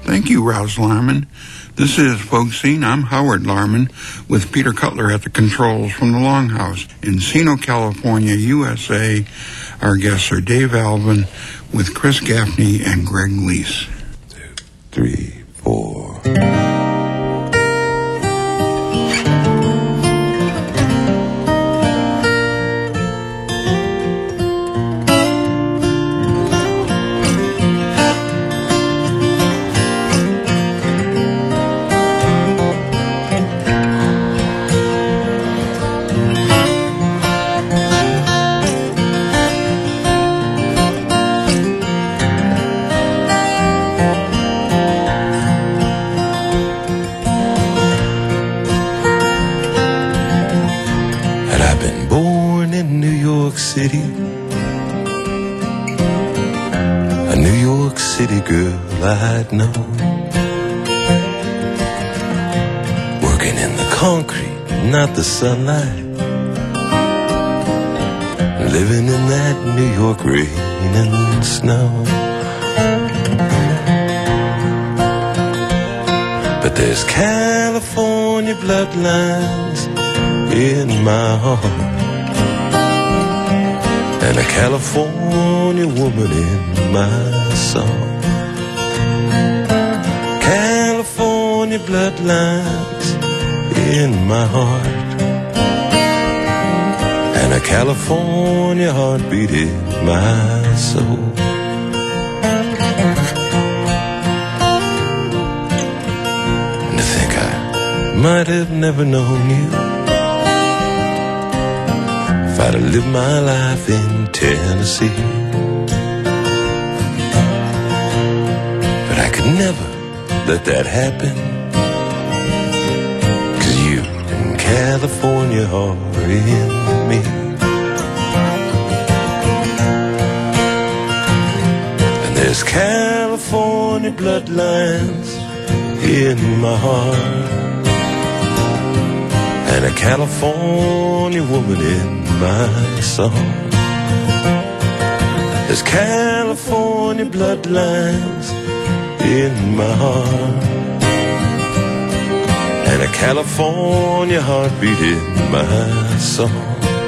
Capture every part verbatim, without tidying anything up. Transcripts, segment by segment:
Thank you, Rouse Larman. This is Folk Scene. I'm Howard Larman with Peter Cutler at the controls from the Longhouse. In Encino, California, U S A, our guests are Dave Alvin with Chris Gaffney and Greg Lease. Two, three, four. City, a New York City girl I'd know, working in the concrete, not the sunlight, living in that New York rain and snow. But there's California bloodlines in my heart, and a California woman in my song. California bloodlines in my heart, and a California heartbeat in my soul. And to think I might have never known you if I'd have lived my life in Tennessee. But I could never let that happen, 'cause you and California are in me. And there's California bloodlines in my heart, and a California woman in my song. There's California bloodlines in my heart, and a California heartbeat in my song.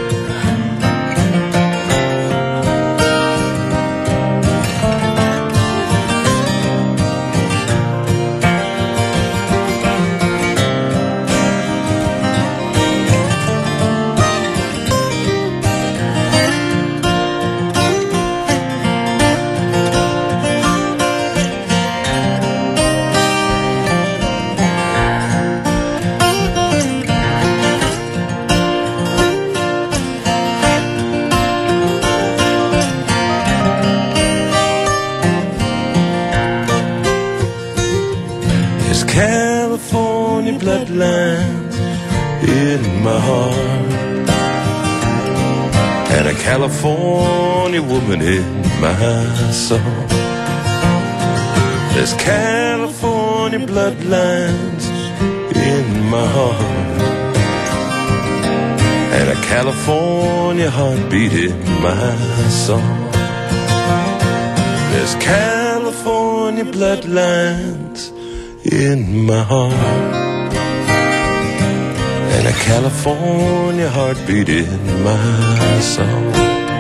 California bloodlines in my heart, and a California woman in my soul. There's California bloodlines in my heart, and a California heartbeat in my song. There's California bloodlines in my heart, and a California heartbeat in my song.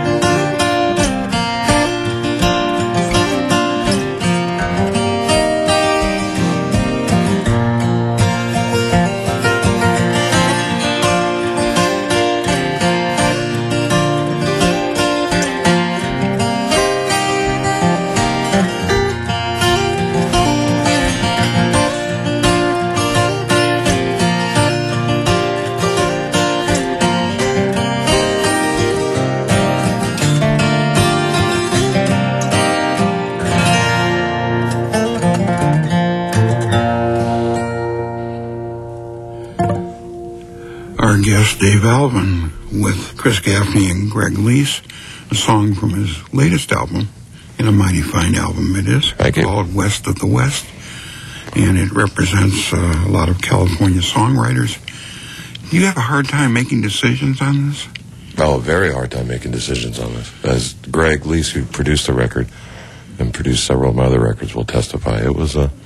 Our guest, Dave Alvin, with Chris Gaffney and Greg Lease, a song from his latest album, and a mighty fine album it is, called West of the West, and it represents uh, a lot of California songwriters. Do you have a hard time making decisions on this? Oh, a very hard time making decisions on this. As Greg Lease, who produced the record, and produced several of my other records, will testify. It was a,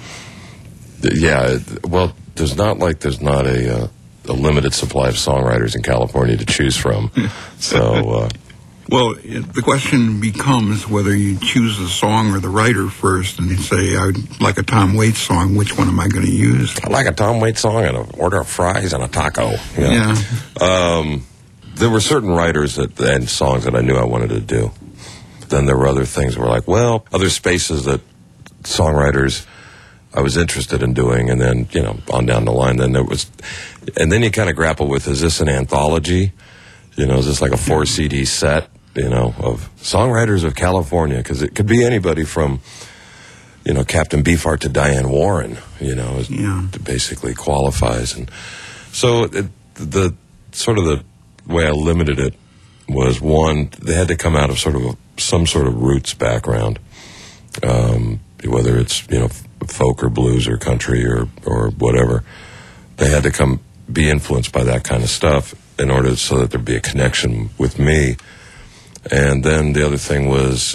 yeah, well, there's not like there's not a, uh, a limited supply of songwriters in California to choose from. So, uh, well, it, the question becomes whether you choose the song or the writer first, and you say, I would like a Tom Waits song, which one am I going to use? I like a Tom Waits song and an order of fries and a taco. Yeah. yeah. Um, there were certain writers that, and songs that I knew I wanted to do. Then there were other things that were like, well, other spaces that songwriters I was interested in doing, and then, you know, on down the line, then there was, and then you kind of grapple with, is this an anthology? You know, is this like a four C D set, you know, of songwriters of California? Because it could be anybody from, you know, Captain Beefheart to Diane Warren, you know, is, yeah. basically qualifies. And so it, the sort of the way I limited it was, one, they had to come out of sort of a, some sort of roots background, um, whether it's, you know, folk or blues or country or, or whatever. They had to come be influenced by that kind of stuff in order so that there'd be a connection with me. And then the other thing was,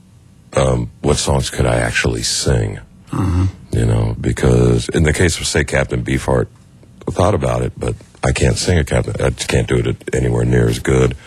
um, what songs could I actually sing? Mm-hmm. You know, because in the case of, say, Captain Beefheart, I thought about it, but I can't sing a Captain. I just can't do it anywhere near as good.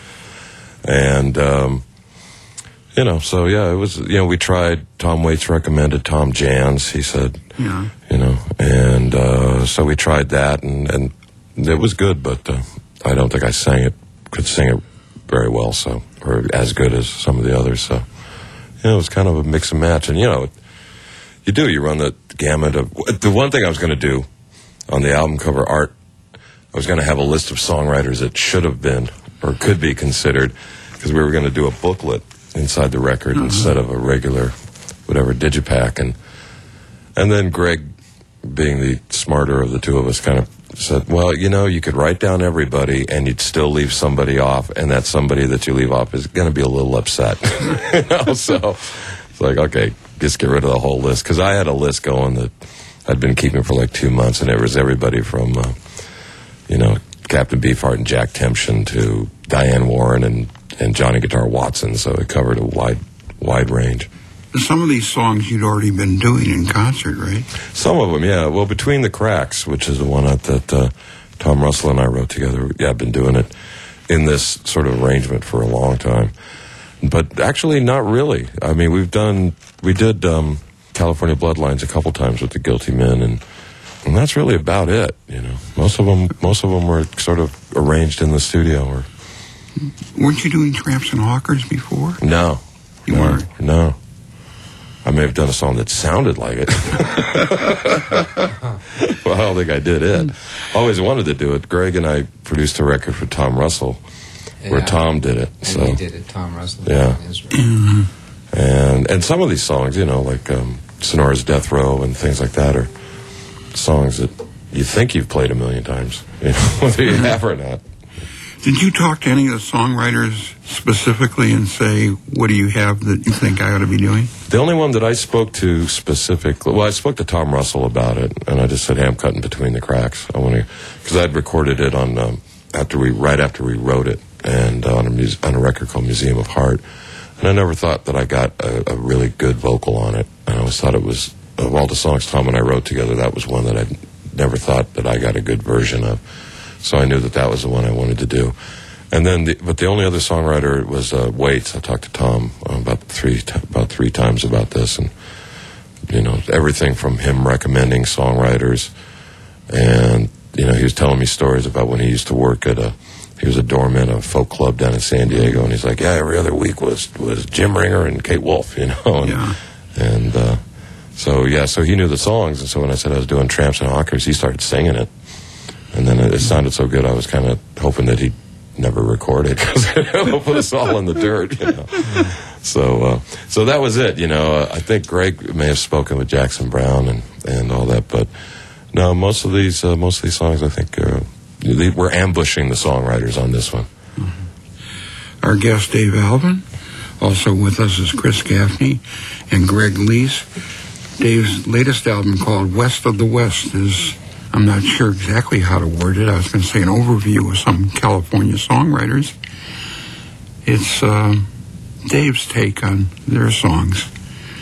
And, um, you know, so yeah, it was, you know, we tried, Tom Waits recommended Tom Jans, he said, yeah. you know, and uh, so we tried that, and, and it was good, but uh, I don't think I sang it, could sing it very well, so, or as good as some of the others, so, you know, it was kind of a mix and match, and, you know, you do, you run the gamut of, the one thing I was going to do on the album cover art, I was going to have a list of songwriters that should have been, or could be considered, because we were going to do a booklet inside the record mm-hmm. instead of a regular, whatever, digipack, and and then Greg, being the smarter of the two of us, kind of said, well, you know, you could write down everybody and you'd still leave somebody off, and that somebody that you leave off is going to be a little upset. You know, so it's like, okay, just get rid of the whole list, because I had a list going that I'd been keeping for like two months, and it was everybody from, uh, you know, Captain Beefheart and Jack Tempchin to Diane Warren and and Johnny Guitar Watson, so it covered a wide, wide range. Some of these songs you'd already been doing in concert, right? Some of them, yeah. Well, Between the Cracks, which is the one that, that uh, Tom Russell and I wrote together, yeah, I've been doing it in this sort of arrangement for a long time. But actually, not really. I mean, we've done, we did um, California Bloodlines a couple times with the Guilty Men, and and that's really about it, you know. Most of them, most of them were sort of arranged in the studio, or. Weren't you doing Tramps and Hawkers before? No. You no, weren't? No. I may have done a song that sounded like it. Well, I don't think I did it. Always wanted to do it. Greg and I produced a record for Tom Russell, yeah. where Tom did it. And so. he did it, Tom Russell. Yeah. Mm-hmm. And and some of these songs, you know, like um, Sonora's Death Row and things like that, are songs that you think you've played a million times, you know, whether you have or not. Did you talk to any of the songwriters specifically and say, what do you have that you think I ought to be doing? The only one that I spoke to specifically, well, I spoke to Tom Russell about it, and I just said, hey, I'm cutting Between the Cracks. I want to, because I'd recorded it on, um, after we, right after we wrote it, and uh, on, a muse, on a record called Museum of Heart, and I never thought that I got a, a really good vocal on it. I always thought it was, of all the songs Tom and I wrote together, that was one that I never thought that I got a good version of. So I knew that that was the one I wanted to do. And then, the, but the only other songwriter was uh, Waits. I talked to Tom uh, about three t- about three times about this, and you know, everything from him recommending songwriters, and you know, he was telling me stories about when he used to work at a, he was a doorman at a folk club down in San Diego, and he's like, yeah, every other week was was Jim Ringer and Kate Wolf, you know, and, yeah. and uh, so yeah, so he knew the songs, and so when I said I was doing Tramps and Hawkers, he started singing it. And then it sounded so good, I was kind of hoping that he'd never record it, because it'll put us all in the dirt, you know. So uh, so that was it, you know. Uh, I think Greg may have spoken with Jackson Browne and, and all that, but no, most of these uh, most of these songs, I think, uh, they, we're ambushing the songwriters on this one. Mm-hmm. Our guest, Dave Alvin, also with us is Chris Gaffney and Greg Lease. Dave's latest album, called West of the West, is... I'm not sure exactly how to word it. I was going to say an overview of some California songwriters. It's uh, Dave's take on their songs.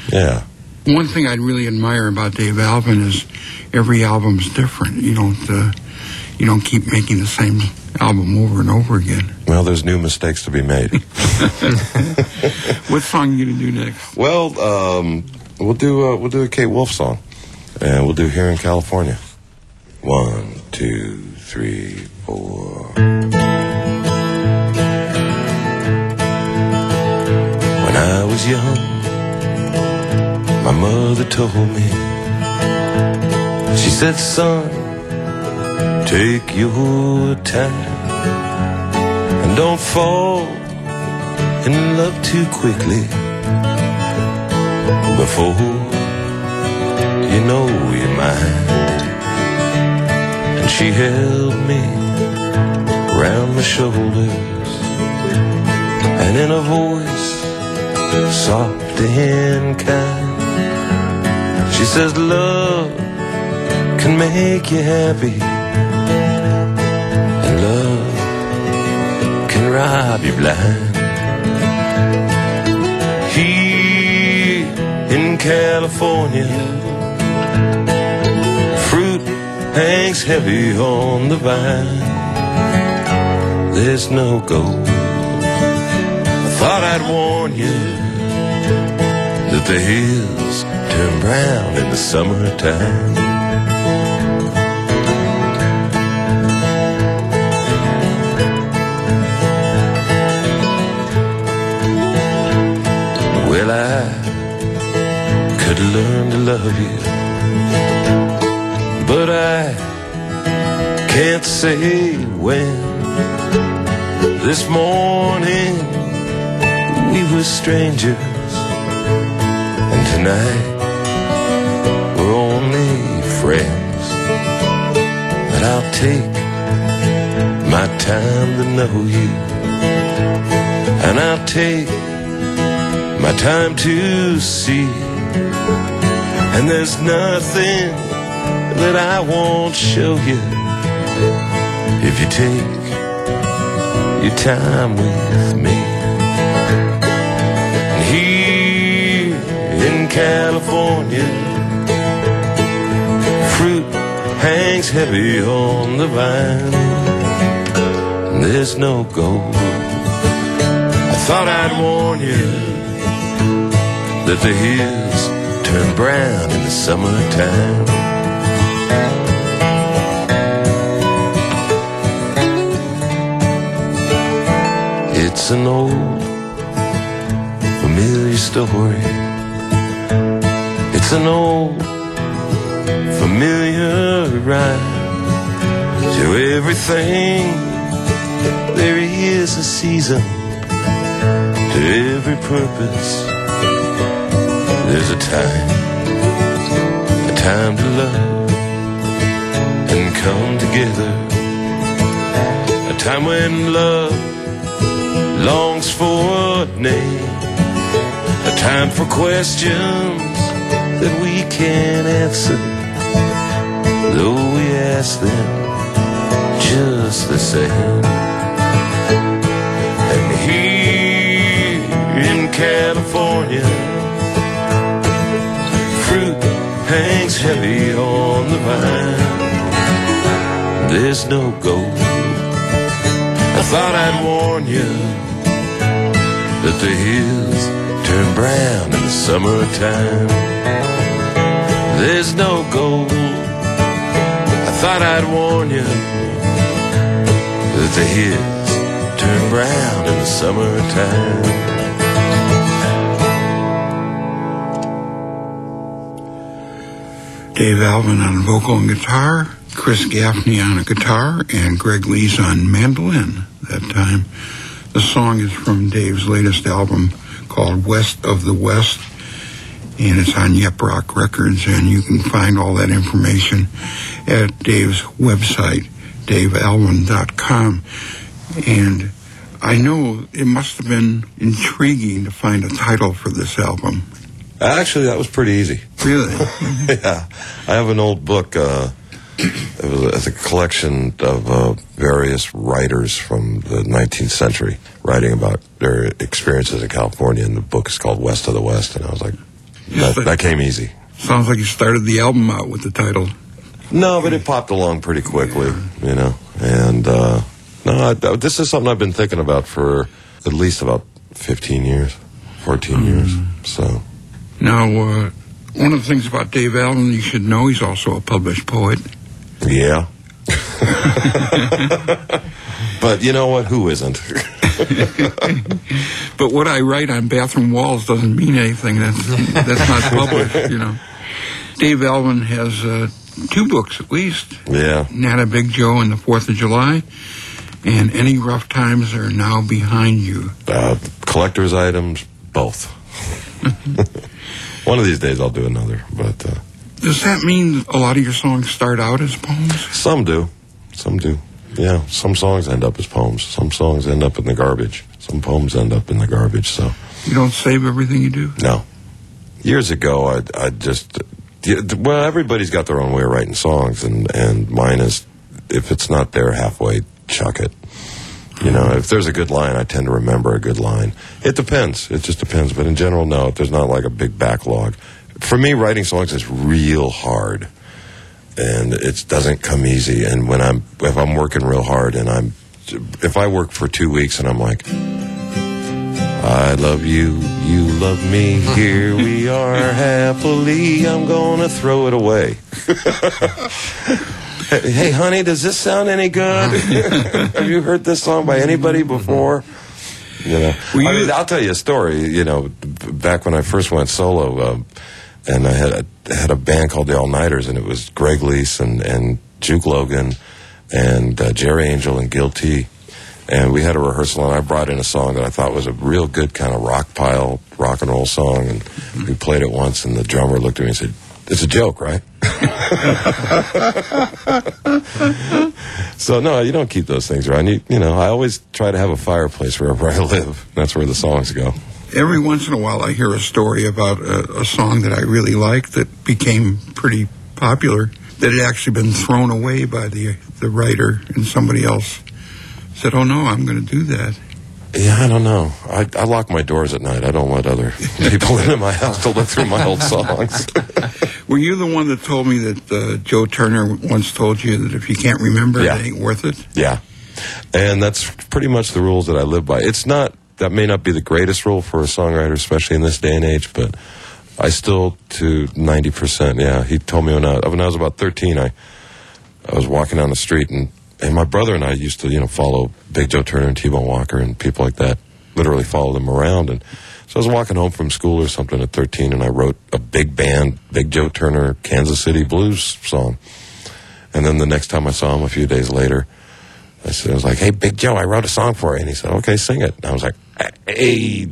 Yeah. One thing I really admire about Dave Alvin is every album's different. You don't uh, you don't keep making the same album over and over again. Well, there's new mistakes to be made. What song are you going to do next? Well, um, we'll do uh, we'll do a Kate Wolf song, and we'll do Here in California. One, two, three, four. When I was young, my mother told me, she said, son, take your time and don't fall in love too quickly before you know you're mine. And she held me round my shoulders, and in a voice soft and kind, she says, love can make you happy, and love can rob you blind. Here in California, fruit hangs heavy on the vine. There's no gold. I thought I'd warn you that the hills turn brown in the summertime. Well, I could learn to love you, but I can't say when. This morning we were strangers, and tonight we're only friends. But I'll take my time to know you, and I'll take my time to see. And there's nothing that I won't show you if you take your time with me. And here in California, fruit hangs heavy on the vine. And there's no gold. I thought I'd warn you that the hills turn brown in the summertime. It's an old, familiar story. It's an old, familiar rhyme. To everything, there is a season. To every purpose, there's a time. A time to love and come together. A time when love longs for a name. A time for questions that we can't answer, though we ask them just the same. And here in California, fruit hangs heavy on the vine. There's no gold. I thought I'd warn you that the hills turn brown in the summertime. There's no gold. I thought I'd warn you that the hills turn brown in the summertime. Dave Alvin on vocal and guitar, Chris Gaffney on a guitar, and Greg Lees on mandolin that time. The song is from Dave's latest album called West of the West, and it's on Yep Rock Records, and you can find all that information at Dave's website, dave alvin dot com. And I know it must have been intriguing to find a title for this album. Actually, that was pretty easy. Really? Yeah. I have an old book. Uh, it was a collection of uh, various writers from the nineteenth century writing about their experiences in California, and the book is called West of the West. And I was like, That, that came easy. Sounds like you started the album out with the title. No, but it popped along pretty quickly, you know. And, uh, no, I, this is something I've been thinking about for at least about fifteen years, fourteen mm. years, so. Now, uh, one of the things about Dave Alvin you should know, he's also a published poet. Yeah. But you know what? Who isn't? But what I write on bathroom walls doesn't mean anything. That's, that's not published, you know. Dave Alvin has uh, two books at least. Yeah. Nana Big Joe and the fourth of July. And Any Rough Times Are Now Behind You. Uh, collector's items, both. One of these days I'll do another, but... Uh, Does that mean a lot of your songs start out as poems? Some do. Some do. Yeah, some songs end up as poems. Some songs end up in the garbage. Some poems end up in the garbage, so... You don't save everything you do? No. Years ago, I I just... Well, everybody's got their own way of writing songs, and, and mine is, if it's not there halfway, chuck it. You know, if there's a good line, I tend to remember a good line. It depends. It just depends. But in general, no, there's not like a big backlog. For me, writing songs is real hard. And it doesn't come easy. And when I'm, if I'm working real hard and I'm, if I work for two weeks and I'm like, I love you, you love me, here we are happily, I'm gonna throw it away. Hey, honey, does this sound any good? Have you heard this song by anybody before? You know, I mean, I'll tell you a story. You know, back when I first went solo, um, and I had a, had a band called the All Nighters, and it was Greg Lease and, and Juke Logan and uh, Jerry Angel and Gil T. And we had a rehearsal, and I brought in a song that I thought was a real good kind of rock pile, rock and roll song. And we played it once, and the drummer looked at me and said, "It's a joke, right?" So, no, you don't keep those things around. You, you know, I always try to have a fireplace wherever I live. That's where the songs go. Every once in a while I hear a story about a, a song that I really like that became pretty popular, that had actually been thrown away by the the writer, and somebody else said, "Oh, no, I'm going to do that." Yeah, I don't know. I, I lock my doors at night. I don't let other people into my house to look through my old songs. Were you the one that told me that uh, Joe Turner once told you that if you can't remember yeah. it, it ain't worth it? Yeah. And that's pretty much the rules that I live by. It's not, that may not be the greatest rule for a songwriter, especially in this day and age, but I still, to ninety percent, yeah. He told me when I, when I was about thirteen, I, I was walking down the street, and And my brother and I used to, you know, follow Big Joe Turner and T-Bone Walker and people like that, literally follow them around. And so I was walking home from school or something at thirteen, and I wrote a big band, Big Joe Turner, Kansas City Blues song. And then the next time I saw him a few days later, I, said, I was like, "Hey, Big Joe, I wrote a song for you." And he said, "Okay, sing it." And I was like, "Hey,"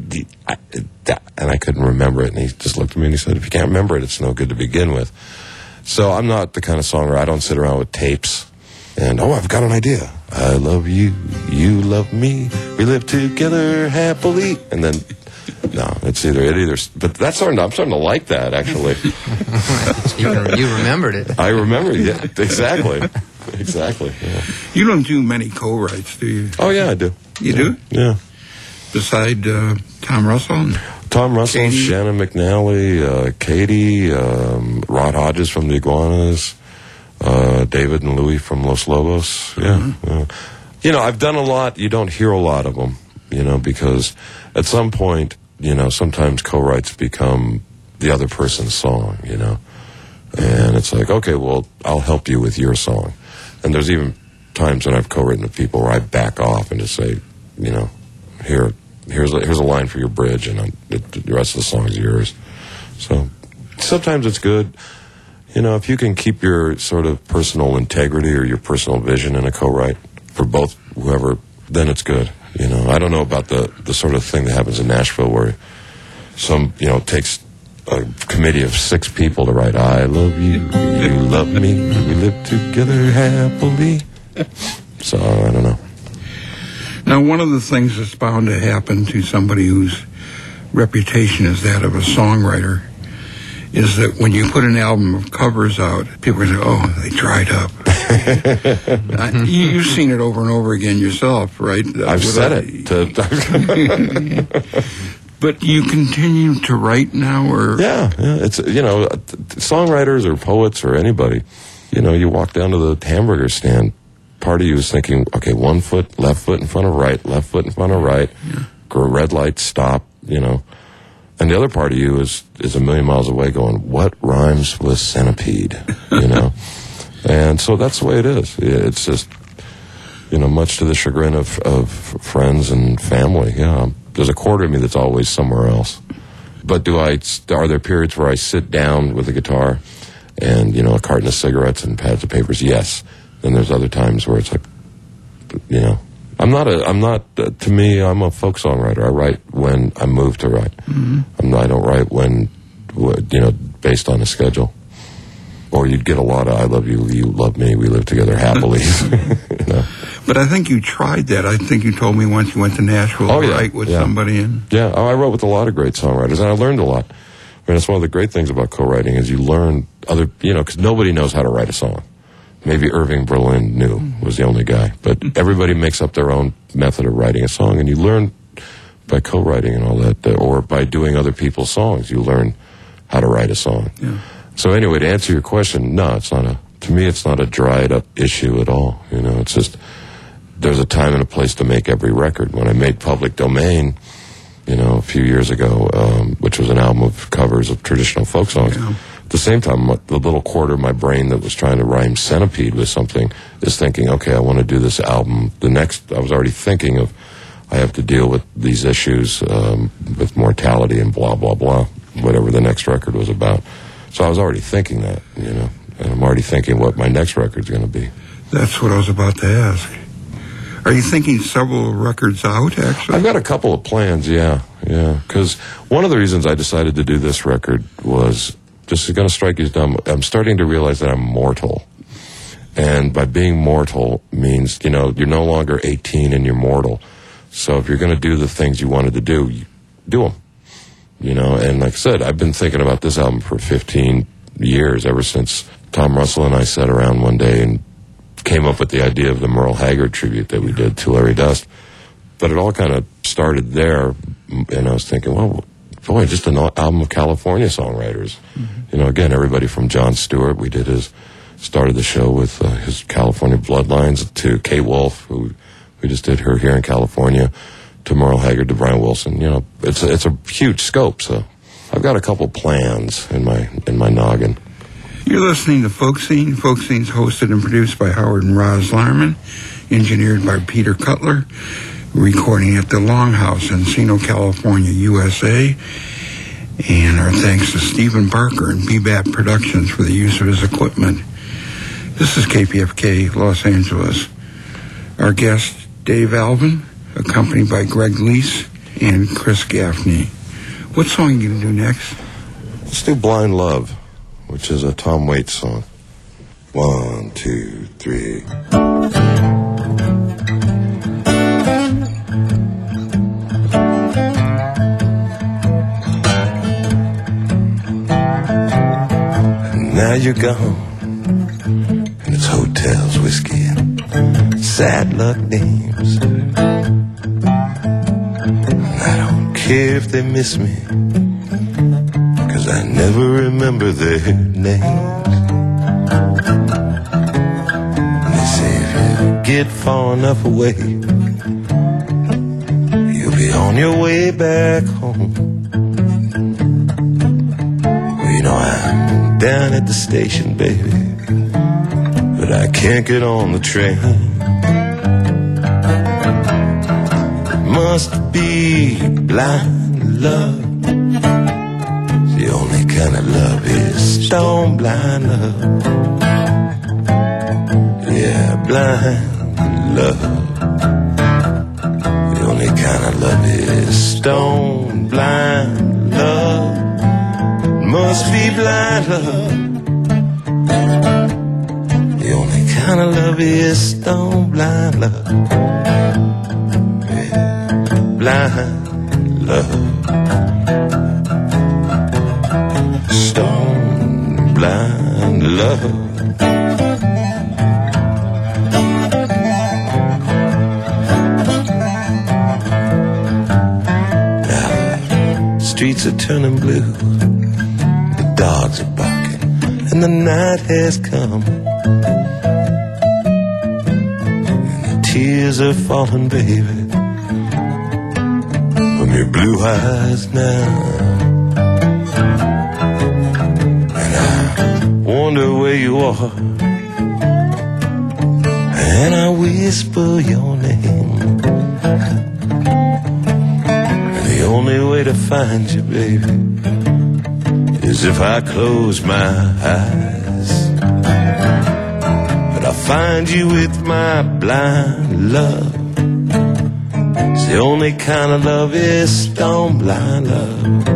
and I couldn't remember it. And he just looked at me and he said, "If you can't remember it, it's no good to begin with." So I'm not the kind of songwriter. I don't sit around with tapes. And, oh, I've got an idea. I love you, you love me, we live together happily. And then, no, it's either, it either, but that's starting to, I'm starting to like that, actually. you, you remembered it. I remember it, yeah, exactly. Exactly, yeah. You don't do many co-writes, do you? Oh, yeah, I do. You yeah. do? Yeah. Beside uh, Tom Russell? And Tom Russell, Katie? Shannon McNally, uh, Katie, um, Rod Hodges from the Iguanas. Uh, David and Louie from Los Lobos. Yeah. Mm-hmm. yeah. You know, I've done a lot. You don't hear a lot of them, you know, because at some point, you know, sometimes co-writes become the other person's song, you know. And it's like, okay, well, I'll help you with your song. And there's even times when I've co-written with people where I back off and just say, you know, here, here's a, here's a line for your bridge, and I'm, it, the rest of the song is yours. So sometimes it's good. You know, if you can keep your sort of personal integrity or your personal vision in a co-write for both whoever, then it's good. You know, I don't know about the, the sort of thing that happens in Nashville where some, you know, it takes a committee of six people to write, I love you, you love me, we live together happily. So, I don't know. Now, one of the things that's bound to happen to somebody whose reputation is that of a songwriter is that when you put an album of covers out, people are going to say, oh, they dried up. uh, you, you've seen it over and over again yourself, right? I've said it. To But you continue to write now, or yeah, yeah. It's you know, songwriters or poets or anybody. You know, you walk down to the hamburger stand. Part of you is thinking, okay, one foot, left foot in front of right, left foot in front of right. Yeah. Red light, stop. You know, and the other part of you is is a million miles away, going, what rhymes with centipede? You know, and so that's the way it is. It's just, you know, much to the chagrin of of friends and family. Yeah. There's a quarter of me that's always somewhere else. But do I, are there periods where I sit down with a guitar and, you know, a carton of cigarettes and pads of papers? Yes. Then there's other times where it's like, you know, I'm not a, I'm not, uh, to me, I'm a folk songwriter. I write when I'm moved to write. Mm-hmm. I'm not, I don't write when, you know, based on a schedule. Or you'd get a lot of, I love you, you love me, we live together happily. You know? But I think you tried that. I think you told me once you went to Nashville oh, to yeah, write with yeah. somebody. And yeah, oh, I wrote with a lot of great songwriters, and I learned a lot. I mean, that's one of the great things about co-writing is you learn other, you know, because nobody knows how to write a song. Maybe Irving Berlin knew, was the only guy. But everybody makes up their own method of writing a song, and you learn by co-writing and all that, or by doing other people's songs, you learn how to write a song. Yeah. So anyway, to answer your question, no, it's not a, to me, it's not a dried up issue at all. You know, it's just, there's a time and a place to make every record. When I made Public Domain, you know, a few years ago, um, which was an album of covers of traditional folk songs, yeah. At the same time, the little quarter of my brain that was trying to rhyme centipede with something is thinking, okay, I want to do this album. The next, I was already thinking of, I have to deal with these issues um, with mortality and blah, blah, blah, whatever the next record was about. So I was already thinking that, you know, and I'm already thinking what my next record's going to be. That's what I was about to ask. Are you thinking several records out, actually? I've got a couple of plans, yeah, yeah. Because one of the reasons I decided to do this record was, just going to strike you as dumb, I'm starting to realize that I'm mortal. And by being mortal means, you know, you're no longer eighteen and you're mortal. So if you're going to do the things you wanted to do, you do them. You know, and like I said, I've been thinking about this album for fifteen years, ever since Tom Russell and I sat around one day and came up with the idea of the Merle Haggard tribute that we did to Larry Dust. But it all kind of started there, and I was thinking, well, boy, just an album of California songwriters. Mm-hmm. You know, again, everybody from Jon Stewart, we did his, started the show with uh, his California Bloodlines, to Kay Wolf, who we just did her here in California, to Merle Haggard, to Brian Wilson. You know, it's a, it's a huge scope, so I've got a couple plans in my in my noggin. You're listening to Folk Scene. Folk Scene's hosted and produced by Howard and Roz Larman, engineered by Peter Cutler, recording at the Longhouse, Encino, California, U S A. And our thanks to Stephen Barker and B B A T Productions for the use of his equipment. This is K P F K, Los Angeles. Our guest, Dave Alvin, accompanied by Greg Lease and Chris Gaffney. What song are you going to do next? Let's do Blind Love, which is a Tom Waits song. One, two, three. Now you're gone, and it's hotels, whiskey, and sad luck names. I don't care if they miss me, 'cause I never remember their names. They say if you get far enough away, you'll be on your way back home. Well, you know, I'm down at the station, baby, but I can't get on the train. Must be blind love. The only kind of love is stone blind love. Yeah, blind love. The only kind of love is stone blind love. Must be blind love. The only kind of love is stone blind love. Yeah, blind love. Stone blind love. Now, streets are turning blue. The dogs are barking, and the night has come. And the tears are falling, baby, from your blue eyes now. And I wonder where you are, and I whisper your name. The only way to find you, baby, is if I close my eyes. But I find you with my blind love. It's the only kind of love is stone blind love.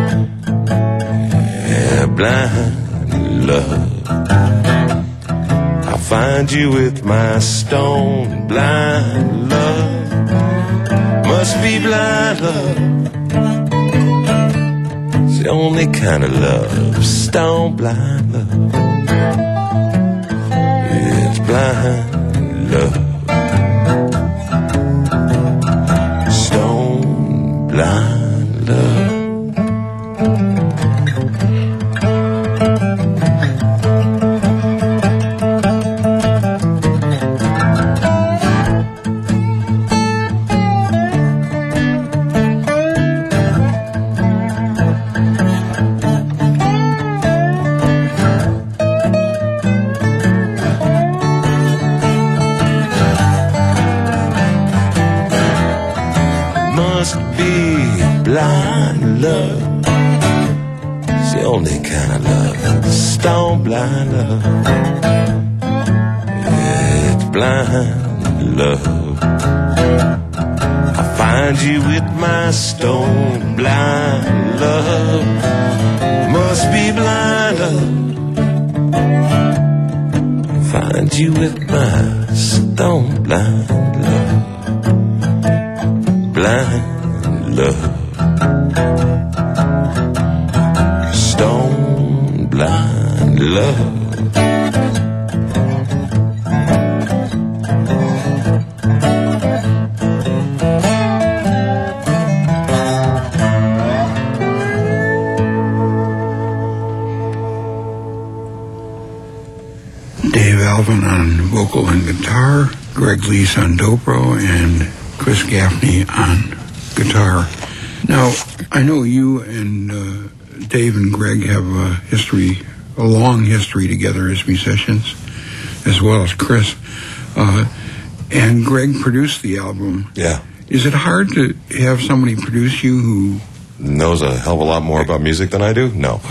Yeah, blind love. I find you with my stone blind love. Must be blind love. It's the only kind of love, stone blind love. It's blind love. Stone blind love. Blind love. It's the only kind of love, stone blind love. Yeah, it's blind love. I find you with my stone blind love. Must be blind love. Find you with my stone blind love. Blind love. Stone blind love. Dave Alvin on vocal and guitar, Greg Lease on dobro, and Chris Gaffney on guitar. Now, I know you and uh, Dave and Greg have a history, a long history together as musicians, as well as Chris. Uh, and Greg produced the album. Yeah. Is it hard to have somebody produce you who knows a hell of a lot more about music than I do? No.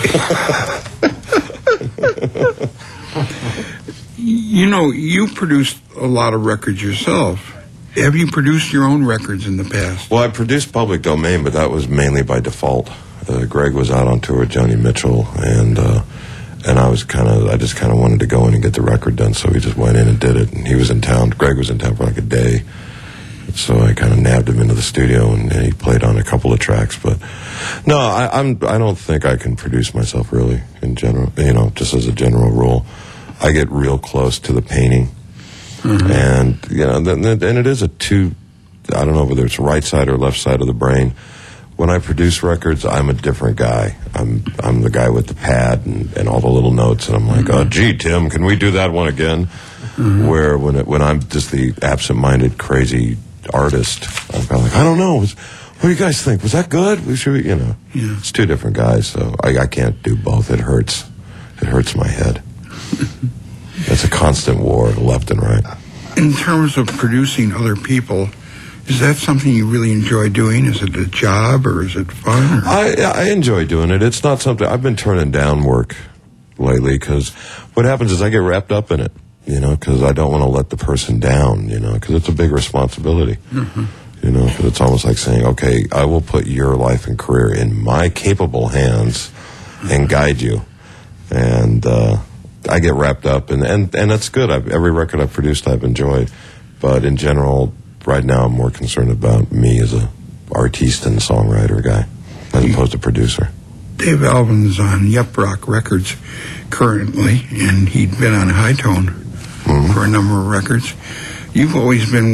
You know, you produced a lot of records yourself. Have you produced your own records in the past? Well, I produced Public Domain, but that was mainly by default. Uh, Greg was out on tour with Joni Mitchell, and uh, and I was kind of, I just kind of wanted to go in and get the record done, so we just went in and did it. And he was in town. Greg was in town for like a day, so I kind of nabbed him into the studio, and, and he played on a couple of tracks. But no, I, I'm I don't think I can produce myself really in general. You know, just as a general rule, I get real close to the painting. Mm-hmm. And, you know, and it is a two, I don't know whether it's right side or left side of the brain. When I produce records, I'm a different guy. I'm I'm the guy with the pad and, and all the little notes, and I'm like, mm-hmm. oh, gee, Tim, can we do that one again? Mm-hmm. Where when it, when I'm just the absent-minded, crazy artist, I'm kind of like, I don't know. Was, what do you guys think? Was that good? We should, you know. Yeah. It's two different guys, so I, I can't do both. It hurts. It hurts my head. It's a constant war, left and right. In terms of producing other people, is that something you really enjoy doing? Is it a job or is it fun? Or? I I enjoy doing it. It's not something I've been turning down work lately because what happens is I get wrapped up in it, you know, because I don't want to let the person down, you know, because it's a big responsibility, mm-hmm. you know, because it's almost like saying, okay, I will put your life and career in my capable hands and guide you, and uh, I get wrapped up, and, and, and that's good. I've, every record I've produced I've enjoyed, but in general, right now I'm more concerned about me as a artiste and songwriter guy, as opposed to producer. Dave Alvin's on Yup Rock Records currently, and he'd been on High Tone mm-hmm. for a number of records. You've always been with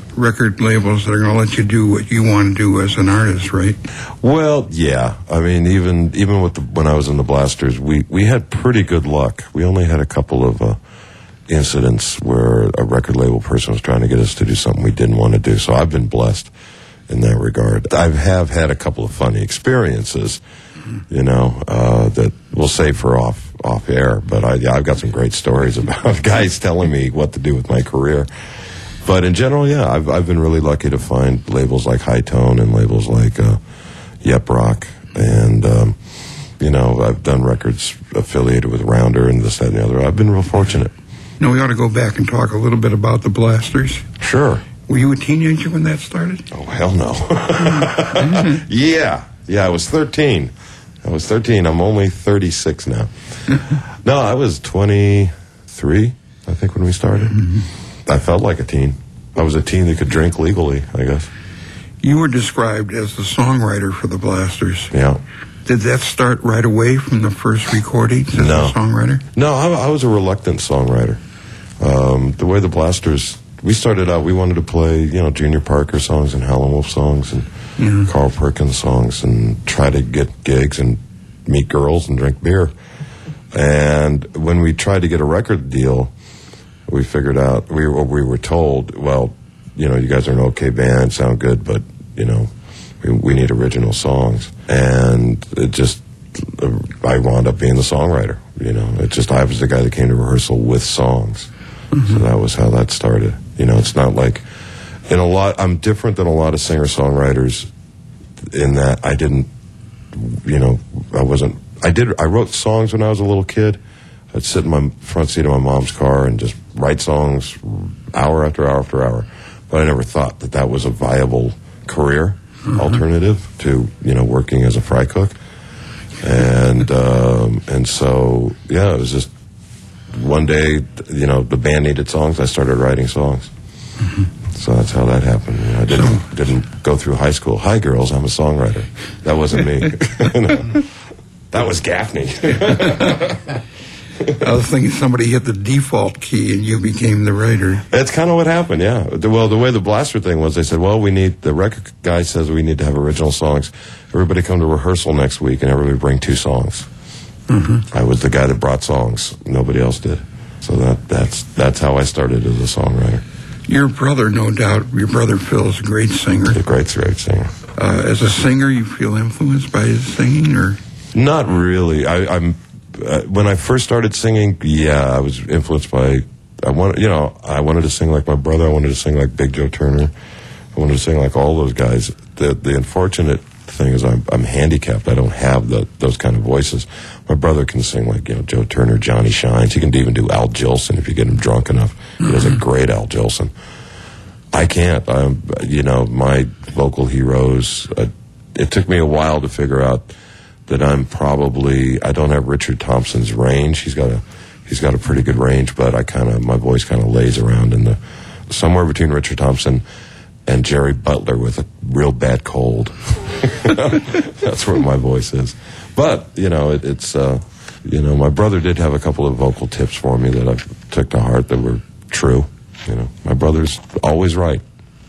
record labels that are going to let you do what you want to do as an artist, right? Well, yeah. I mean, even even with the, when I was in the Blasters, we, we had pretty good luck. We only had a couple of uh, incidents where a record label person was trying to get us to do something we didn't want to do. So I've been blessed in that regard. I have had a couple of funny experiences, you know, uh, that we'll save for off off air. But I, yeah, I've got some great stories about guys telling me what to do with my career. But in general, yeah, I've I've been really lucky to find labels like High Tone and labels like uh, Yep Rock, and um, you know, I've done records affiliated with Rounder and this, that, and the other. I've been real fortunate. Now, we ought to go back and talk a little bit about the Blasters. Sure. Were you a teenager when that started? Oh, hell no. yeah, yeah, I was thirteen. I was thirteen. I'm only thirty-six now. No, I was twenty-three, I think, when we started. Mm-hmm. I felt like a teen. I was a teen that could drink legally, I guess. You were described as the songwriter for the Blasters. Yeah. Did that start right away from the first recordings as no. a songwriter? No, I, I was a reluctant songwriter. Um, the way the Blasters, we started out, we wanted to play, you know, Junior Parker songs and Howlin' Wolf songs and yeah. Carl Perkins songs and try to get gigs and meet girls and drink beer. And when we tried to get a record deal, we figured out, we were, we were told, well, you know, you guys are an okay band, sound good, but, you know, we, we need original songs. And it just, I wound up being the songwriter, you know. It just, I was the guy that came to rehearsal with songs. Mm-hmm. So that was how that started. You know, it's not like, in a lot, I'm different than a lot of singer-songwriters in that I didn't, you know, I wasn't, I did, I wrote songs when I was a little kid. I'd sit in my front seat of my mom's car and just write songs hour after hour after hour. But I never thought that that was a viable career mm-hmm. alternative to, you know, working as a fry cook. And um, and so, yeah, it was just one day, you know, the band needed songs. I started writing songs. Mm-hmm. So that's how that happened. You know, I didn't, didn't go through high school. Hi, girls, I'm a songwriter. That wasn't me. No. That was Gaffney. I was thinking somebody hit the default key and you became the writer. That's kind of what happened, yeah. Well, the way the Blaster thing was, they said, well, we need, the record guy says we need to have original songs. Everybody come to rehearsal next week and everybody bring two songs. Mm-hmm. I was the guy that brought songs. Nobody else did. So that that's that's how I started as a songwriter. Your brother, no doubt, your brother Phil is a great singer. A great, great singer. Uh, as a singer, you feel influenced by his singing, or? Not really. I, I'm... Uh, when I first started singing, yeah, I was influenced by, I wanted, you know, I wanted to sing like my brother. I wanted to sing like Big Joe Turner. I wanted to sing like all those guys. The the unfortunate thing is I'm I'm handicapped. I don't have the, those kind of voices. My brother can sing like, you know, Joe Turner, Johnny Shines. He can even do Al Jolson if you get him drunk enough. He does a great Al Jolson. I can't. I'm, you know, my vocal heroes, uh, it took me a while to figure out that I'm probably, I don't have Richard Thompson's range. He's got a, he's got a pretty good range, but I kind of, my voice kind of lays around in the, somewhere between Richard Thompson and Jerry Butler with a real bad cold. That's where my voice is. But, you know, it, it's, uh, you know, my brother did have a couple of vocal tips for me that I took to heart that were true. You know, my brother's always right.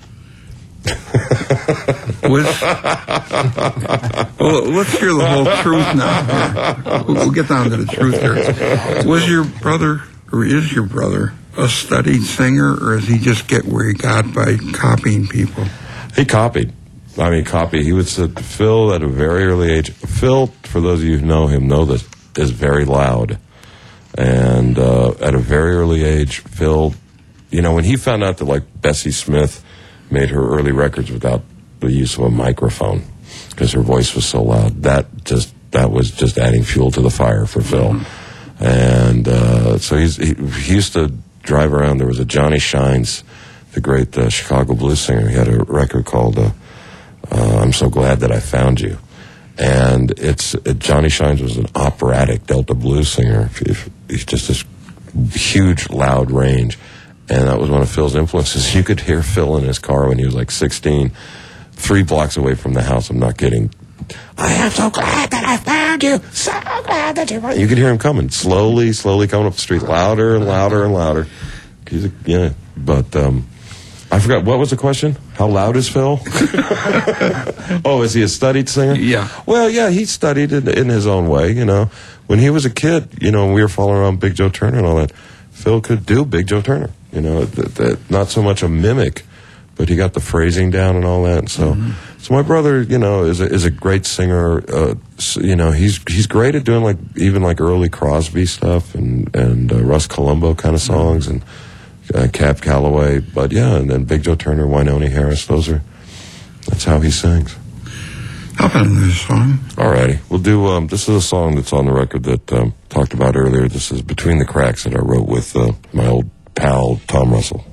Was, well, let's hear the whole truth now. We'll, we'll get down to the truth here. Was your brother, or is your brother, a studied singer, or does he just get where he got by copying people? He copied. I mean, copy. He would say, Phil, at a very early age, Phil, for those of you who know him, know this, is very loud. And uh, at a very early age, Phil, you know, when he found out that, like, Bessie Smith made her early records without the use of a microphone because her voice was so loud, that just that was just adding fuel to the fire for Phil. Mm-hmm. And uh, so he's, he, he used to drive around. There was a Johnny Shines, the great uh, Chicago blues singer. He had a record called uh, uh, I'm So Glad That I Found You. And it's it, Johnny Shines was an operatic Delta blues singer. He's just this huge, loud range. And that was one of Phil's influences. You could hear Phil in his car when he was like sixteen, three blocks away from the house. I'm not kidding. I am so glad that I found you. So glad that you found you. You could hear him coming, slowly, slowly coming up the street, louder and louder and louder. He's a, yeah, but um, I forgot, what was the question? How loud is Phil? Oh, is he a studied singer? Yeah. Well, yeah, he studied in, in his own way, you know. When he was a kid, you know, we were following around Big Joe Turner and all that, Phil could do Big Joe Turner, you know, th- th- not so much a mimic, but he got the phrasing down and all that. So, mm-hmm. so my brother, you know, is a, is a great singer. Uh, so, you know, he's he's great at doing like even like early Crosby stuff and and uh, Russ Columbo kind of songs and uh, Cab Calloway. But yeah, and then Big Joe Turner, Wynonie Harris. Those are that's how he sings. How about this song? Alrighty, we'll do. Um, this is a song that's on the record that um, talked about earlier. This is Between the Cracks that I wrote with uh, my old pal Tom Russell.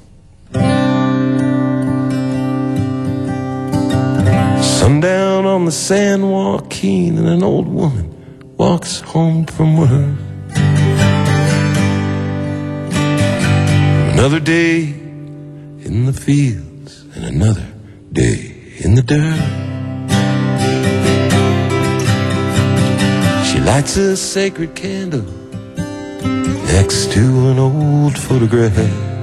Sundown on the San Joaquin and an old woman walks home from work. Another day in the fields and another day in the dirt. She lights a sacred candle next to an old photograph,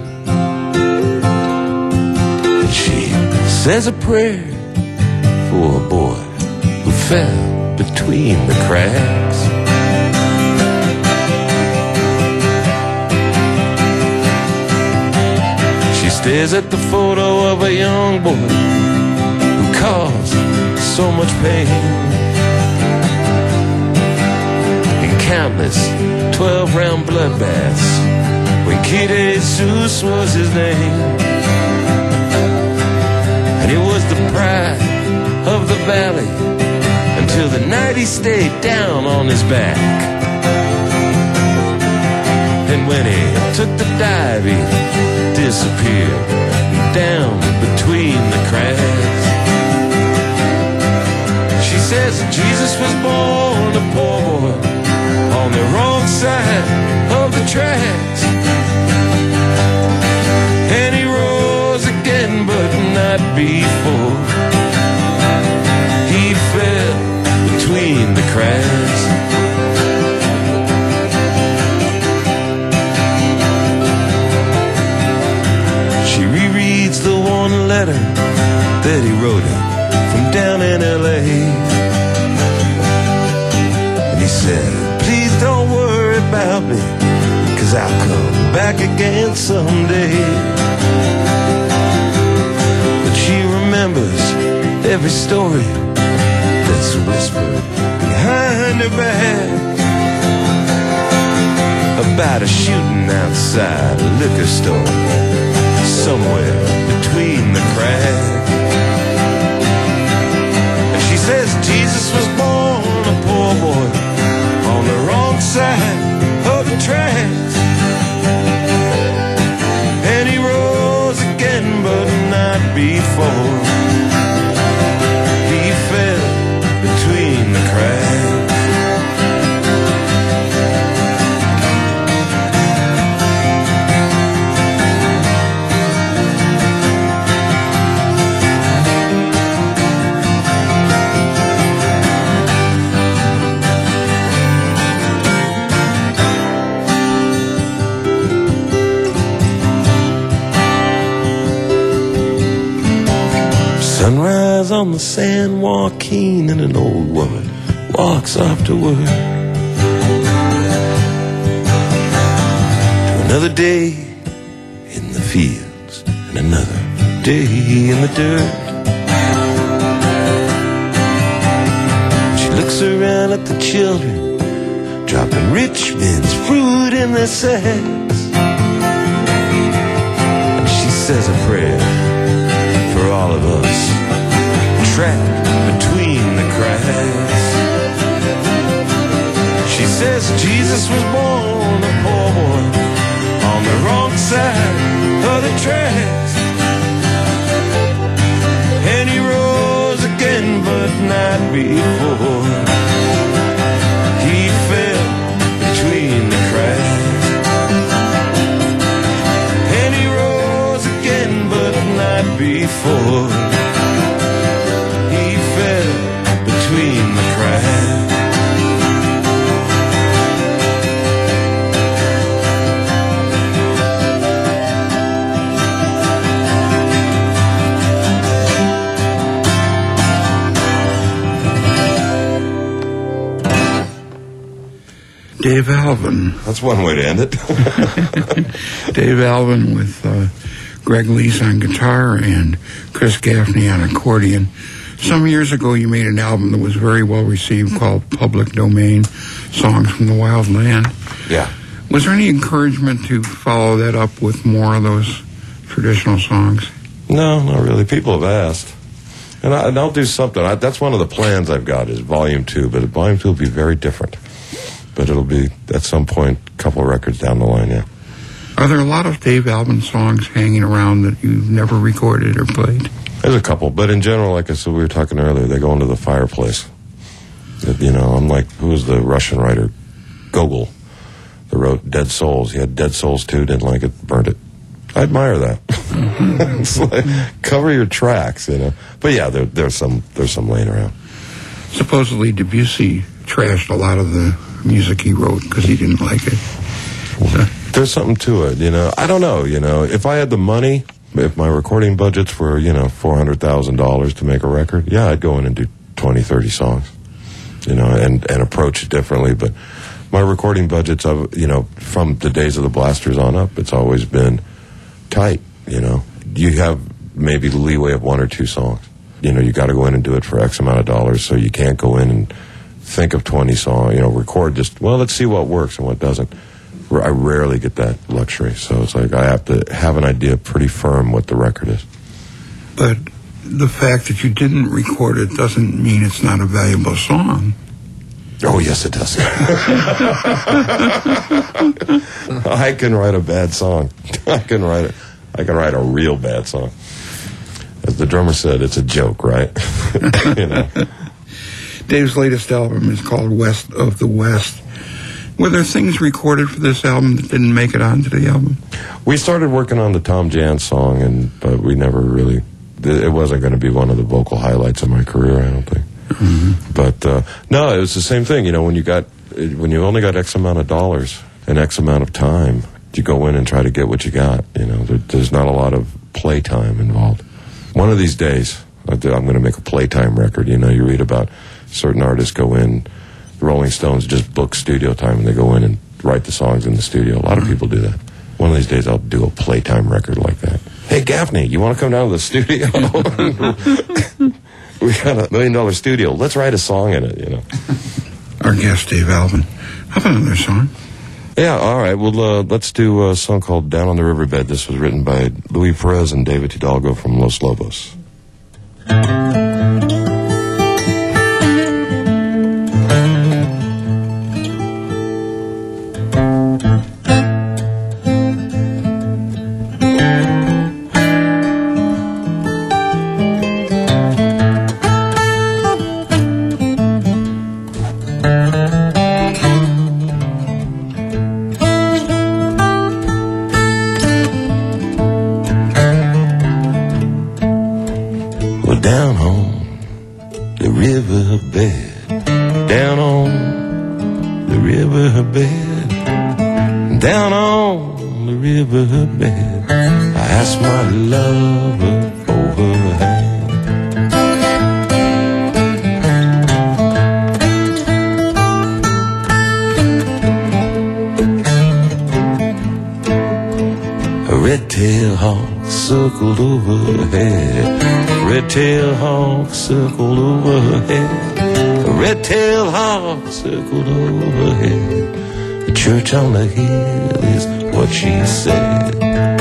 and she says a prayer for a boy who fell between the cracks. She stares at the photo of a young boy who caused so much pain in countless twelve-round bloodbaths when Kid Jesus was his name. And he was the pride of the valley until the night he stayed down on his back. And when he took the dive, he disappeared down between the cracks. She says Jesus was born a poor boy on the wrong side of the tracks, and he rose again, but not before he fell between the cracks. She rereads the one letter that he wrote her from down in L A, and he said, please don't worry about me, 'cause I'll come back again someday. But she remembers every story that's whispered behind her back about a shooting outside a liquor store somewhere between the cracks. And she says Jesus was born a poor boy on the wrong side of the tracks, and he rose again, but not before he fell between the cracks. Sunrise on the San Joaquin and an old woman walks off to work. To another day in the fields and another day in the dirt. She looks around at the children dropping Richmond's fruit in their sacks, and she says a prayer for all of us trapped between the cracks. She says Jesus was born a poor boy on the wrong side of the tracks, and he rose again, but not before he fell between the cracks. And he rose again, but not before he fell between the cracks. Dave Alvin. That's one way to end it. Dave Alvin with uh, Greg Leese on guitar and Chris Gaffney on accordion. Some years ago, you made an album that was very well received called Public Domain, Songs from the Wild Land. Yeah. Was there any encouragement to follow that up with more of those traditional songs? No, not really. People have asked. And, I, and I'll do something. I, that's one of the plans I've got is Volume two, but Volume two will be very different. But it'll be, at some point, a couple of records down the line, yeah. Are there a lot of Dave Alvin songs hanging around that you've never recorded or played? There's a couple, but in general, like I said, we were talking earlier, they go into the fireplace. You know, I'm like, who was the Russian writer? Gogol, that wrote Dead Souls. He had Dead Souls two, didn't like it, burned it. I admire that. It's like, cover your tracks, you know. But yeah, there, there's some there's some laying around. Supposedly Debussy trashed a lot of the music he wrote because he didn't like it. So. There's something to it, you know. I don't know, you know. If I had the money, if my recording budgets were, you know, four hundred thousand dollars to make a record, yeah, I'd go in and do twenty, thirty songs, you know, and, and approach it differently. But my recording budgets, of you know, from the days of the Blasters on up, it's always been tight, you know. You have maybe the leeway of one or two songs. You know, you got to go in and do it for X amount of dollars, so you can't go in and think of twenty songs, you know, record just, well, let's see what works and what doesn't. I rarely get that luxury, so it's like I have to have an idea pretty firm what the record is. But the fact that you didn't record it doesn't mean it's not a valuable song. Oh, yes, it does. I can write a bad song. I can write it. I can write a real bad song. As the drummer said, it's a joke, right? You know. Dave's latest album is called West of the West. Were there things recorded for this album that didn't make it onto the album? We started working on the Tom Jans song, and but we never really. It wasn't going to be one of the vocal highlights of my career, I don't think. Mm-hmm. But uh, no, it was the same thing. You know, when you got when you only got X amount of dollars and X amount of time, you go in and try to get what you got. You know, there, there's not a lot of playtime involved. One of these days, I'm going to make a playtime record. You know, you read about certain artists go in. The Rolling Stones just book studio time, and they go in and write the songs in the studio. A lot of people do that. One of these days, I'll do a playtime record like that. Hey, Gaffney, you want to come down to the studio? We got a million dollar studio. Let's write a song in it, you know. Our guest, Dave Alvin. How about another song? Yeah, all right. Well, uh, let's do a song called Down on the Riverbed. This was written by Louis Perez and David Hidalgo from Los Lobos. Down on the riverbed, down on the riverbed, down on the riverbed, I asked my lover for her hand. A red-tailed hawk circled overhead. Red-tailed hawk circled overhead. A red-tailed hawk circled overhead. The church on the hill is what she said.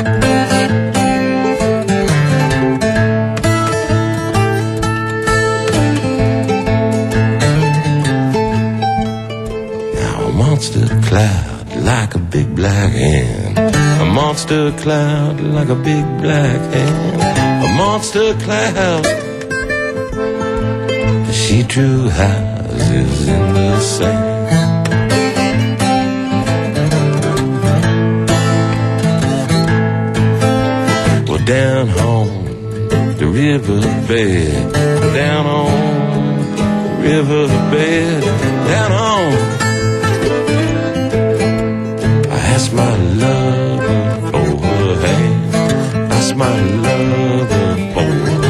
Now a monster cloud like a big black hand. A monster cloud like a big black hand. A monster cloud. She drew houses in the sand. Well, down home the riverbed, down on the riverbed, down on. I asked my lover for her hand. I asked my lover for her hand.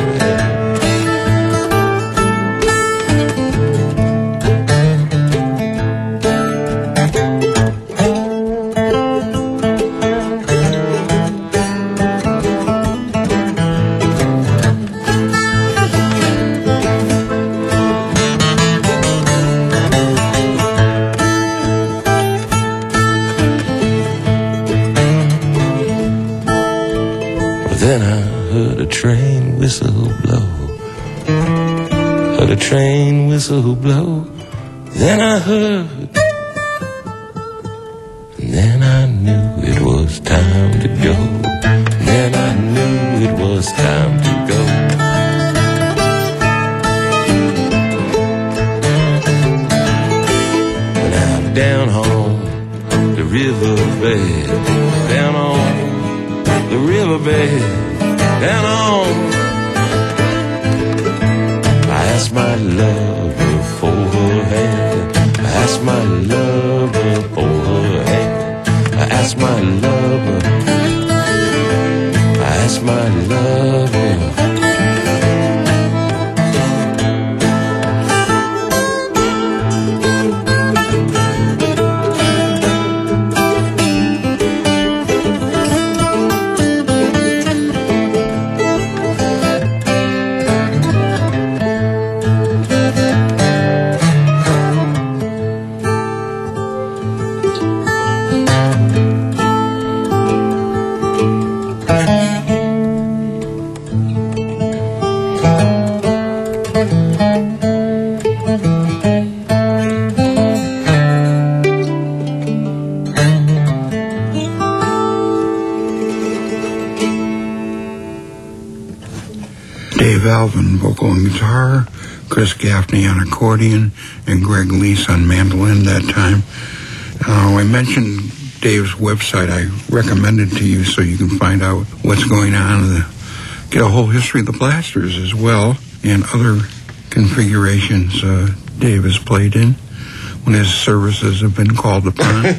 Then I heard a train whistle blow. Heard a train whistle blow. Then I heard, and then I knew it was time to go. Then I knew it was time to go. And I'm down home the riverbed, down on the riverbed, down on. I asked my lover for her hand. I asked my lover for her hand. I asked my lover. I asked my lover. Dave Alvin, vocal and guitar, Chris Gaffney on accordion, and Greg Lease on mandolin that time. Uh, I mentioned Dave's website. I recommend it to you so you can find out what's going on, and get a whole history of the Blasters as well, and other configurations uh, Dave has played in when his services have been called upon.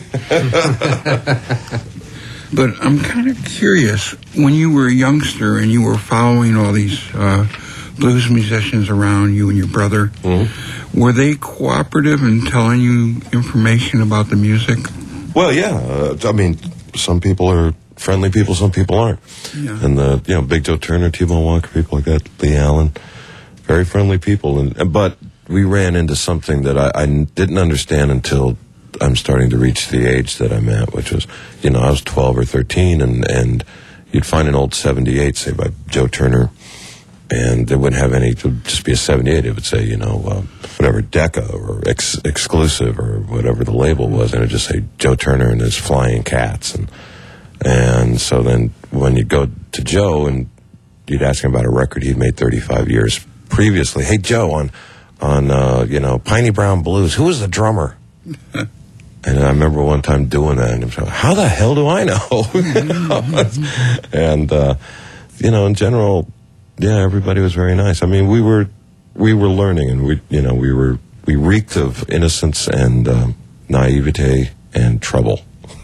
But I'm kind of curious, when you were a youngster and you were following all these uh, blues musicians around you and your brother, mm-hmm. were they cooperative in telling you information about the music? Well, yeah. Uh, I mean, some people are friendly people, some people aren't. Yeah. And, the you know, Big Joe Turner, T-Bone Walker, people like that, Lee Allen, very friendly people. And But we ran into something that I, I didn't understand until I'm starting to reach the age that I'm at, which was, you know, I was twelve or thirteen, and, and you'd find an old seventy-eight, say, by Joe Turner, and it wouldn't have any, it would just be a seventy-eight. It would say, you know, uh, whatever, Decca or ex- Exclusive or whatever the label was, and it would just say Joe Turner and his Flying Cats. And and so then when you'd go to Joe and you'd ask him about a record he'd made thirty-five years previously, hey, Joe, on, on uh, you know, Piney Brown Blues, who was the drummer? And I remember one time doing that, and I'm like, how the hell do I know? You know? And, uh, you know, in general, yeah, everybody was very nice. I mean, we were we were learning, and we, you know, we were we reeked of innocence and um, naivete and trouble.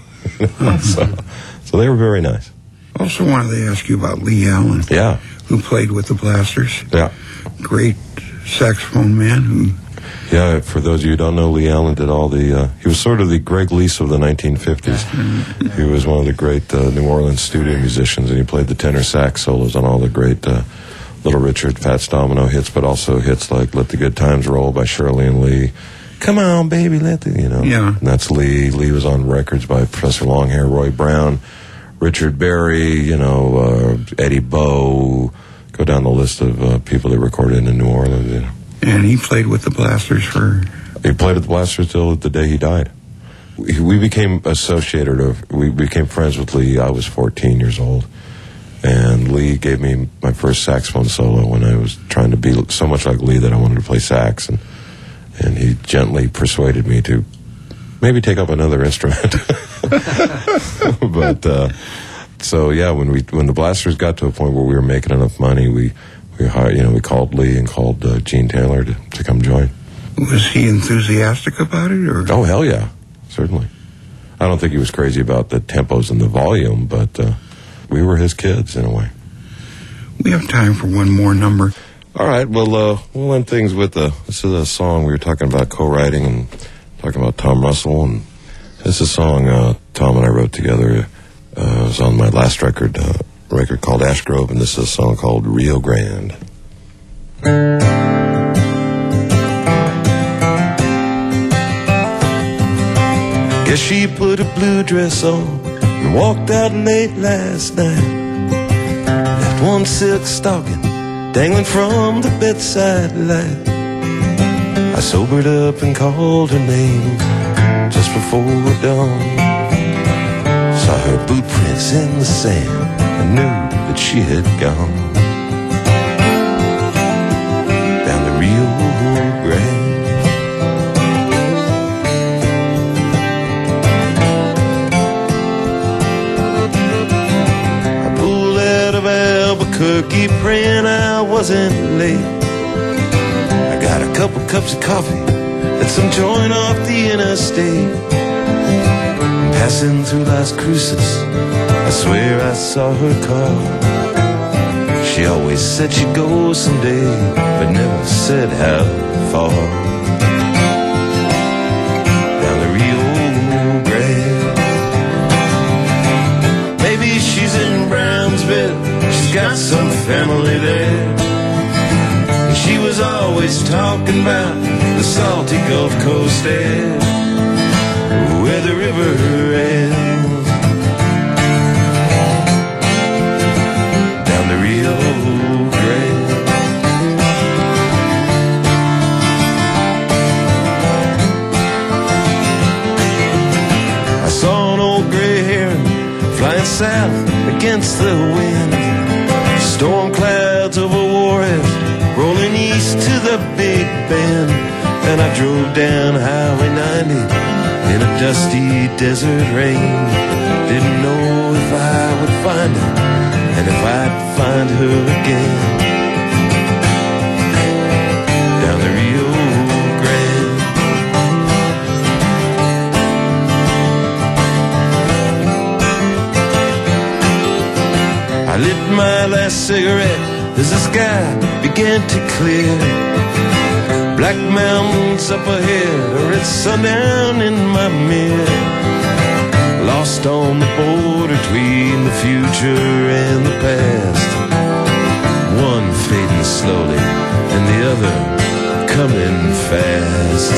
so, so they were very nice. Also wanted to ask you about Lee Allen. Yeah. Who played with the Blasters. Yeah. Great saxophone man who... Yeah, for those of you who don't know, Lee Allen did all the, uh, he was sort of the Greg Lease of the nineteen fifties. He was one of the great uh, New Orleans studio musicians, and he played the tenor sax solos on all the great uh, Little Richard, Fats Domino hits, but also hits like Let the Good Times Roll by Shirley and Lee. Come on, baby, let the, you know. Yeah. And that's Lee. Lee was on records by Professor Longhair, Roy Brown, Richard Berry, you know, uh, Eddie Bowe. Go down the list of uh, people that recorded in New Orleans, you know. And he played with the Blasters for... He played with the Blasters till the day he died. We, we became associated, or we became friends with Lee. I was fourteen years old. And Lee gave me my first saxophone solo when I was trying to be so much like Lee that I wanted to play sax. And, and he gently persuaded me to maybe take up another instrument. But, uh, so yeah, when we when the Blasters got to a point where we were making enough money, we... We hired, you know, we called Lee and called uh, Gene Taylor to, to come join. Was he enthusiastic about it, or? Oh, hell yeah, certainly. I don't think he was crazy about the tempos and the volume, but uh, we were his kids in a way. We have time for one more number. All right, well, uh, we'll end things with a, this is a song we were talking about co-writing and talking about Tom Russell, and this is a song uh, Tom and I wrote together. Uh, it was on my last record. Uh, record called Ash Grove, and this is a song called Rio Grande. Guess she put a blue dress on and walked out late last night. one silk stocking dangling from the bedside light. I sobered up and called her name just before dawn. Saw her boot prints in the sand and knew that she had gone down the Rio Grande. Albuquerque, praying I wasn't late. I got a couple cups of coffee at some joint off the interstate. Passing through Las Cruces, I swear I saw her car. She always said she'd go someday, but never said how far. Down the Rio Grande. Maybe she's in Brownsville, she's got some family there. And she was always talking about the salty Gulf Coast air, where the river ends. Down the Rio Grande. I saw an old gray heron flying south against the wind. Storm clouds over Juarez, rolling east to the Big Bend. And I drove down Highway ninety in a dusty desert rain. Didn't know if I would find her and if I'd find her again. Down the Rio Grande. I lit my last cigarette as the sky began to clear. Black mountains up ahead, or it's sundown in my mirror. Lost on the border between the future and the past. One fading slowly and the other coming fast.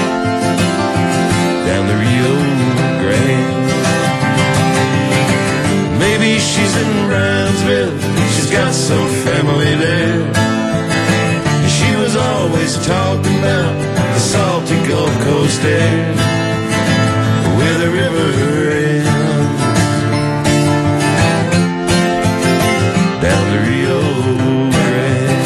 Down the Rio Grande. Maybe she's in Brownsville, she's got some family there. And she was always talking about the salty Gulf Coast air, where the river ends. Down the Rio Grande.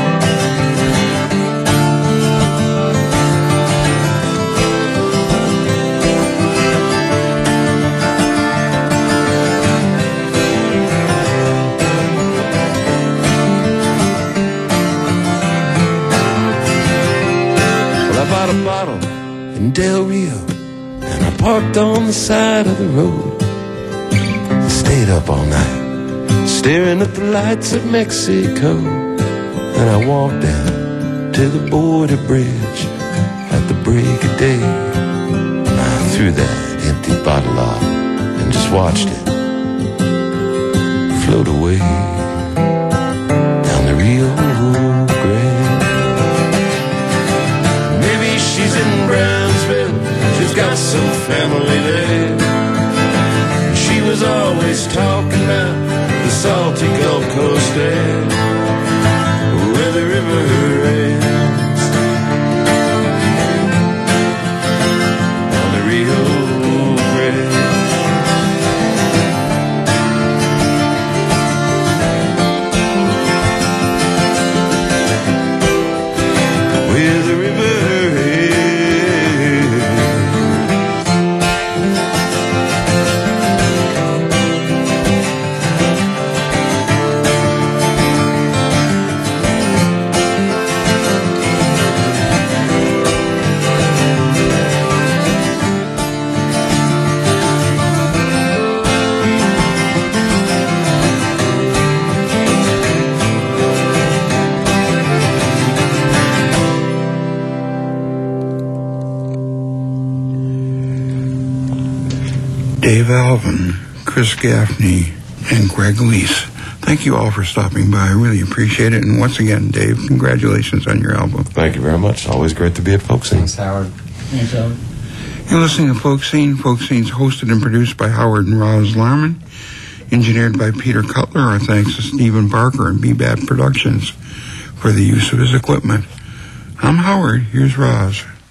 Bought a bottle in Del Rio, and I parked on the side of the road. I stayed up all night, staring at the lights of Mexico. And I walked down to the border bridge at the break of day. I threw that empty bottle off and just watched it float away down the Rio Grande. She's in Brownsville, she's got some family there. She was always talking about the salty Gulf Coast air, where the river ends. Down the Rio Grande. Where the river Dave Alvin, Chris Gaffney, and Greg Lease. Thank you all for stopping by. I really appreciate it. And once again, Dave, congratulations on your album. Thank you very much. Always great to be at Folk Scene. Thanks, Howard. Thanks, Howard. You're listening to Folk Scene. Folk Scene's hosted and produced by Howard and Roz Larman. Engineered by Peter Cutler. Our thanks to Stephen Barker and B B A T Productions for the use of his equipment. I'm Howard. Here's Roz.